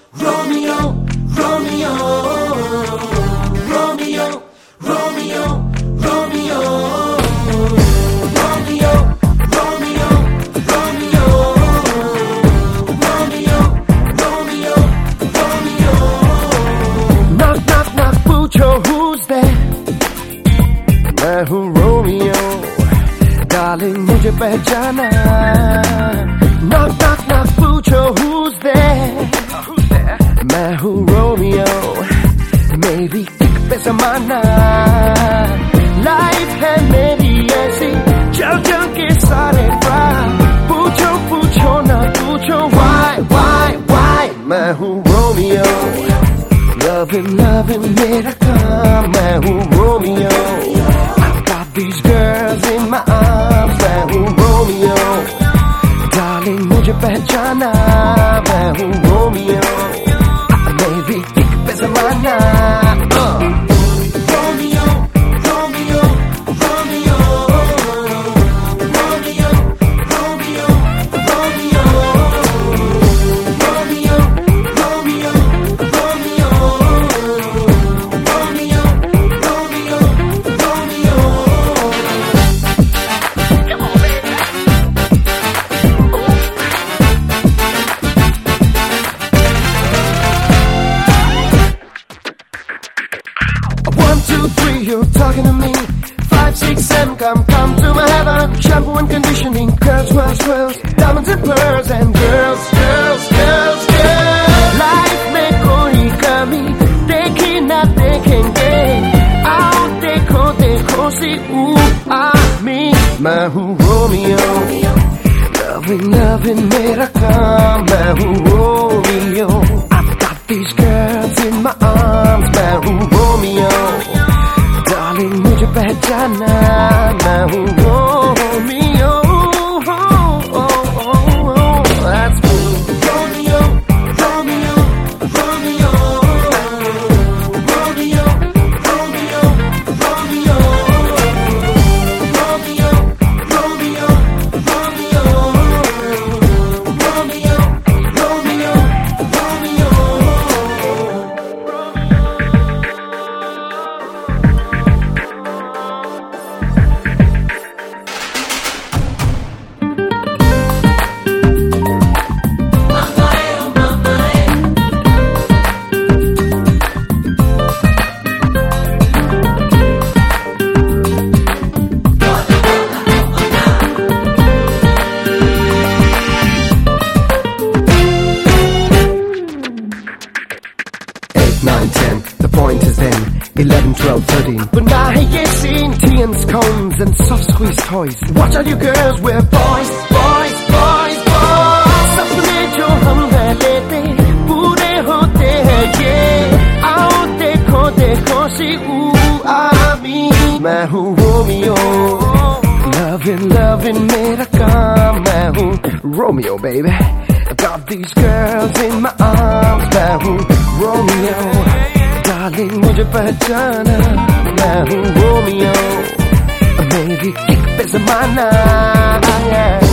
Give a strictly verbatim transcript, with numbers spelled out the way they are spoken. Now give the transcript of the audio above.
Romeo, Romeo, Romeo, Romeo, Romeo, Romeo, Romeo, Romeo, Romeo, Romeo, Romeo. Knock, knock, knock, पूछो who's there? मैं हूँ Romeo, darling मुझे पहचाना. Knock, knock, knock, पूछो who's there? मैं हूँ Romeo, मेरी किक पे ज़माना. लाइफ है मेरी ऐसी, चल चल के सारे पार. पूछो पूछो ना पूछो why why why. मैं हूँ Romeo, loving loving मेरा काम. मैं हूँ Romeo, I've got these girls in my arms. मैं हूँ Romeo, darling मुझे पहचाना. मैं हूँ Romeo, मेरी किक पे ज़माना. Romeo, Romeo, Romeo, Romeo, Romeo, Romeo, Romeo, Romeo, Romeo, Romeo, Romeo, Romeo. Come on, baby. One, two, three, you're talking to me. Five, six, seven, come, come to my heaven. Shampoo and conditioning, curls, swirls, swirls, diamonds and pearls, and girls, girls, girls, girls. Life में कोई कमी देखी ना देखेंगे. आओ देखो देखो सी ooh ah me. मैं हूँ Romeo, loving loving मेरा काम. मैं हूँ Romeo, I've got these girls in my arms. मैं हूँ Romeo, darling मुझे पहचाना. मैं हूँ Romeo, oh, oh, oh, oh, that's me. Romeo, Romeo, Romeo, Romeo, Romeo, Romeo, Romeo, Romeo, Romeo, Romeo, Romeo, Romeo. nine, ten, the point is then eleven, twelve, thirteen. But now hey, yes, seen tea and scones and soft squeeze toys. Watch out you girls, we're boys, boys, boys, boys. सपने जो हम है लेते पूरे होते हैं ये. आओ देखो देखो सी ooh ah me. मैं हूँ Romeo, loving loving मेरा काम. मैं हूँ Romeo baby, I've got these girls in my arms. मैं हूँ Romeo, darling मुझे पहचाना. मैं हूँ Romeo, मेरी किक पे ज़माना.